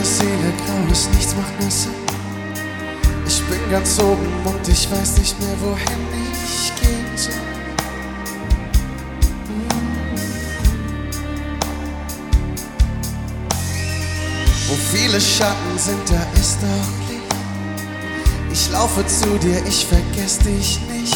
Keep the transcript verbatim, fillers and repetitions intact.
Seele grau ist, nichts macht mehr Sinn. Ich bin ganz oben und ich weiß nicht mehr, wohin ich gehen soll. Wo viele Schatten sind, da ist auch Licht. Ich laufe zu dir, ich vergess dich nicht.